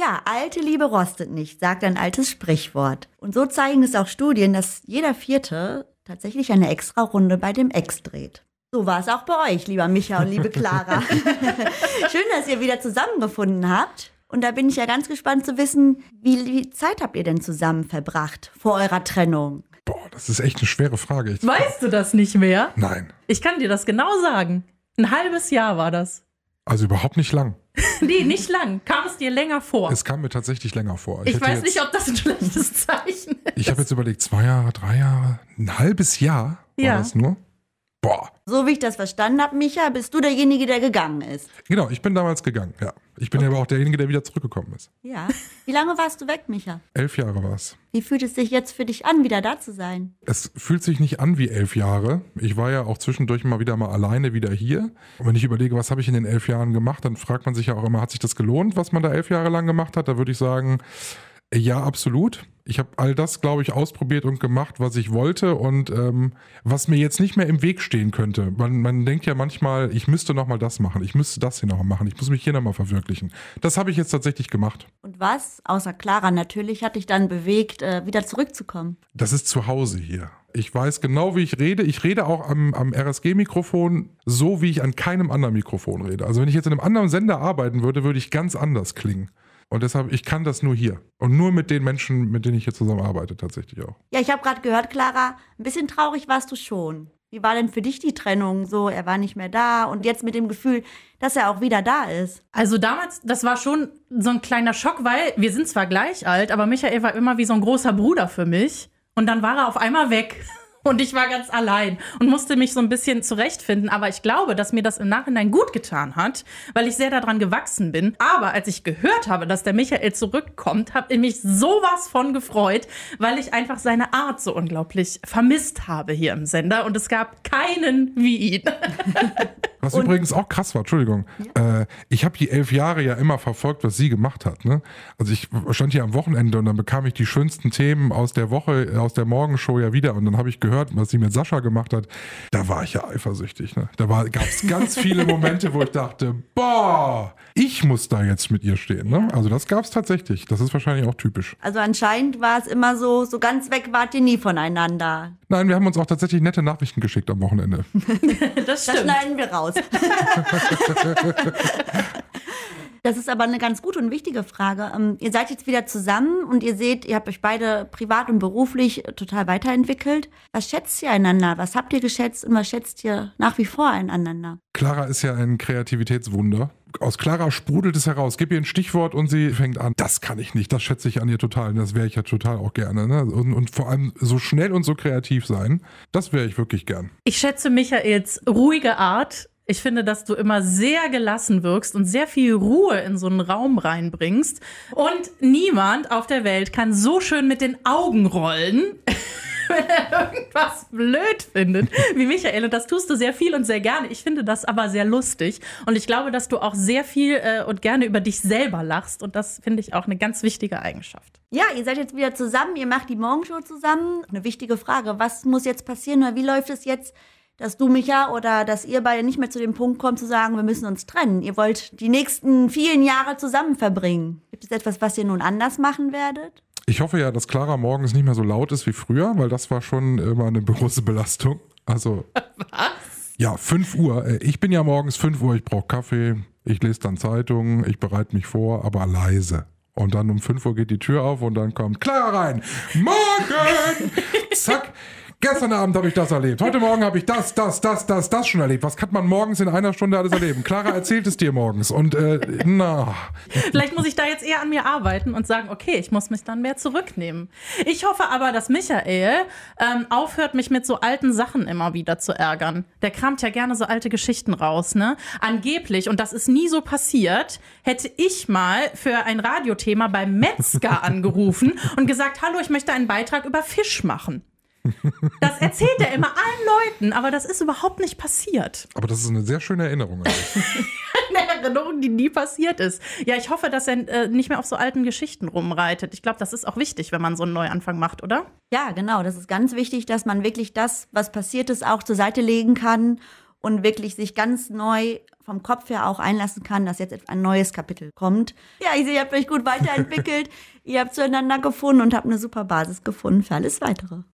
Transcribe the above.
Ja, alte Liebe rostet nicht, sagt ein altes Sprichwort. Und so zeigen es auch Studien, dass jeder Vierte tatsächlich eine Extra-Runde bei dem Ex dreht. So war es auch bei euch, lieber Micha und liebe Clara. Schön, dass ihr wieder zusammengefunden habt. Und da bin ich ja ganz gespannt zu wissen, wie viel Zeit habt ihr denn zusammen verbracht vor eurer Trennung? Boah, das ist echt eine schwere Frage. Weißt du das nicht mehr? Nein. Ich kann dir das genau sagen. Ein halbes Jahr war das. Also überhaupt nicht lang. Nee, nicht lang. Kam es dir länger vor? Es kam mir tatsächlich länger vor. Ich weiß nicht, ob das ein schlechtes Zeichen ist. Ich habe jetzt überlegt, 2 Jahre, 3 Jahre, ein halbes Jahr war das nur. Boah. So wie ich das verstanden habe, Micha, bist du derjenige, der gegangen ist. Genau, ich bin damals gegangen, ja. Ich bin aber auch derjenige, der wieder zurückgekommen ist. Ja. Wie lange warst du weg, Micha? 11 Jahre war es. Wie fühlt es sich jetzt für dich an, wieder da zu sein? Es fühlt sich nicht an wie 11 Jahre. Ich war ja auch zwischendurch mal alleine wieder hier. Und wenn ich überlege, was habe ich in den 11 Jahren gemacht, dann fragt man sich ja auch immer, hat sich das gelohnt, was man da 11 Jahre lang gemacht hat? Da würde ich sagen, ja, absolut. Ich habe all das, glaube ich, ausprobiert und gemacht, was ich wollte und was mir jetzt nicht mehr im Weg stehen könnte. Man denkt ja manchmal, ich müsste nochmal das machen, ich müsste das hier nochmal machen, ich muss mich hier nochmal verwirklichen. Das habe ich jetzt tatsächlich gemacht. Und was, außer Clara natürlich, hat dich dann bewegt, wieder zurückzukommen? Das ist zu Hause hier. Ich weiß genau, wie ich rede. Ich rede auch am RSG-Mikrofon so, wie ich an keinem anderen Mikrofon rede. Also wenn ich jetzt in einem anderen Sender arbeiten würde, würde ich ganz anders klingen. Und deshalb, ich kann das nur hier. Und nur mit den Menschen, mit denen ich hier zusammen arbeite, tatsächlich auch. Ja, ich habe gerade gehört, Clara, ein bisschen traurig warst du schon. Wie war denn für dich die Trennung? So, er war nicht mehr da und jetzt mit dem Gefühl, dass er auch wieder da ist. Also damals, das war schon so ein kleiner Schock, weil wir sind zwar gleich alt, aber Michael war immer wie so ein großer Bruder für mich. Und dann war er auf einmal weg. Und ich war ganz allein und musste mich so ein bisschen zurechtfinden. Aber ich glaube, dass mir das im Nachhinein gut getan hat, weil ich sehr daran gewachsen bin. Aber als ich gehört habe, dass der Michael zurückkommt, habe ich mich sowas von gefreut, weil ich einfach seine Art so unglaublich vermisst habe hier im Sender. Und es gab keinen wie ihn. Was übrigens auch krass war, Entschuldigung. Ja. Ich habe die 11 Jahre ja immer verfolgt, was sie gemacht hat. Ne? Also ich stand hier am Wochenende und dann bekam ich die schönsten Themen aus der Woche, aus der Morgenshow ja wieder. Und dann habe ich gehört, was sie mit Sascha gemacht hat. Da war ich ja eifersüchtig. Ne? Da gab es ganz viele Momente, wo ich dachte, boah, ich muss da jetzt mit ihr stehen. Ne? Also das gab es tatsächlich. Das ist wahrscheinlich auch typisch. Also anscheinend war es immer so ganz weg wart ihr nie voneinander. Nein, wir haben uns auch tatsächlich nette Nachrichten geschickt am Wochenende. Das stimmt. Das schneiden wir raus. Das ist aber eine ganz gute und wichtige Frage. Ihr seid jetzt wieder zusammen und ihr seht, ihr habt euch beide privat und beruflich total weiterentwickelt. Was schätzt ihr einander? Was habt ihr geschätzt und was schätzt ihr nach wie vor einander? Clara ist ja ein Kreativitätswunder. Aus Clara sprudelt es heraus. Gib ihr ein Stichwort und sie fängt an. Das kann ich nicht, das schätze ich an ihr total. Das wäre ich ja total auch gerne. Ne? Und vor allem so schnell und so kreativ sein, das wäre ich wirklich gern. Ich schätze Michaels ruhige Art. Ich finde, dass du immer sehr gelassen wirkst und sehr viel Ruhe in so einen Raum reinbringst. Und niemand auf der Welt kann so schön mit den Augen rollen, wenn er irgendwas blöd findet, wie Michael. Und das tust du sehr viel und sehr gerne. Ich finde das aber sehr lustig. Und ich glaube, dass du auch sehr viel und gerne über dich selber lachst. Und das finde ich auch eine ganz wichtige Eigenschaft. Ja, ihr seid jetzt wieder zusammen, ihr macht die Morgenshow zusammen. Eine wichtige Frage, was muss jetzt passieren oder wie läuft es jetzt, dass du, Micha, oder dass ihr beide nicht mehr zu dem Punkt kommt, zu sagen, wir müssen uns trennen. Ihr wollt die nächsten vielen Jahre zusammen verbringen. Gibt es etwas, was ihr nun anders machen werdet? Ich hoffe ja, dass Clara morgens nicht mehr so laut ist wie früher, weil das war schon immer eine große Belastung. Also, Was? Ja, 5 Uhr. Ich bin ja morgens 5 Uhr, ich brauche Kaffee, ich lese dann Zeitungen, ich bereite mich vor, aber leise. Und dann um 5 Uhr geht die Tür auf und dann kommt Clara rein. Morgen! Zack. Gestern Abend habe ich das erlebt. Heute Morgen habe ich das schon erlebt. Was kann man morgens in einer Stunde alles erleben? Clara erzählt es dir morgens. Und Vielleicht muss ich da jetzt eher an mir arbeiten und sagen, okay, ich muss mich dann mehr zurücknehmen. Ich hoffe aber, dass Michael aufhört, mich mit so alten Sachen immer wieder zu ärgern. Der kramt ja gerne so alte Geschichten raus, ne? Angeblich, und das ist nie so passiert, hätte ich mal für ein Radiothema beim Metzger angerufen und gesagt, hallo, ich möchte einen Beitrag über Fisch machen. Das erzählt er immer allen Leuten, aber das ist überhaupt nicht passiert. Aber das ist eine sehr schöne Erinnerung. Eine Erinnerung, die nie passiert ist. Ja, ich hoffe, dass er nicht mehr auf so alten Geschichten rumreitet. Ich glaube, das ist auch wichtig, wenn man so einen Neuanfang macht, oder? Ja, genau. Das ist ganz wichtig, dass man wirklich das, was passiert ist, auch zur Seite legen kann und wirklich sich ganz neu vom Kopf her auch einlassen kann, dass jetzt ein neues Kapitel kommt. Ja, ich sehe, ihr habt euch gut weiterentwickelt, ihr habt zueinander gefunden und habt eine super Basis gefunden für alles Weitere.